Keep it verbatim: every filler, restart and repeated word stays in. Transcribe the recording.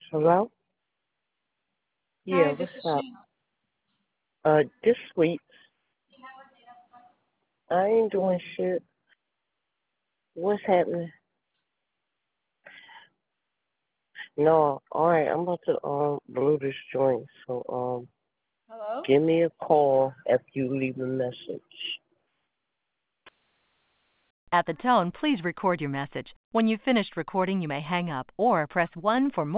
Hello? Hi, Yeah, this what's is up? Shane. Uh, this week, I ain't doing shit. What's happening? No, alright, I'm about to, um, blow this joint, so, um, Hello? give me a call after you leave a message. At the tone, please record your message. When you've finished recording, you may hang up or press one for more.